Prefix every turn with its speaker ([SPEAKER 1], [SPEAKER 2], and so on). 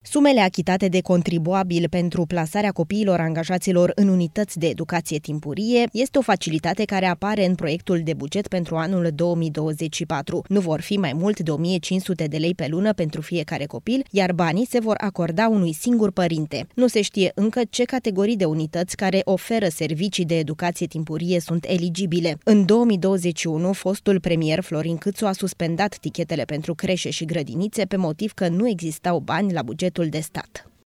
[SPEAKER 1] Sumele achitate de contribuabil pentru plasarea copiilor angajaților în unități de educație timpurie este o facilitate care apare în proiectul de buget pentru anul 2024. Nu vor fi mai mult de 1500 de lei pe lună pentru fiecare copil, iar banii se vor acorda unui singur părinte. Nu se știe încă ce categorii de unități care oferă servicii de educație timpurie sunt eligibile. În 2021, fostul premier Florin Câțu a suspendat tichetele pentru creșe și grădinițe pe motiv că nu existau bani la bugetul de stat.